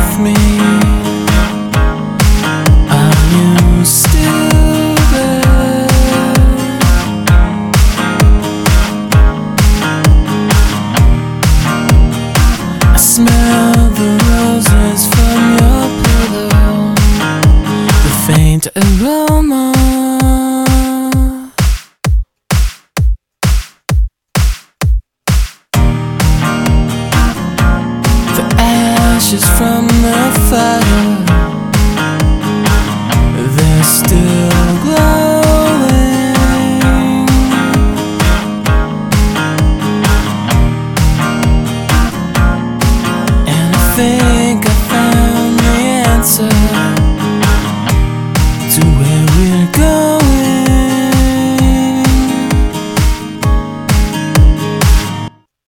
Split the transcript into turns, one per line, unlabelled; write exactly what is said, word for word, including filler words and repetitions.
with me? Are you still there? I smell the roses from your pillow, the faint aroma. Ashes from the fire, they're still glowing. And I think I found the answer to where we're going.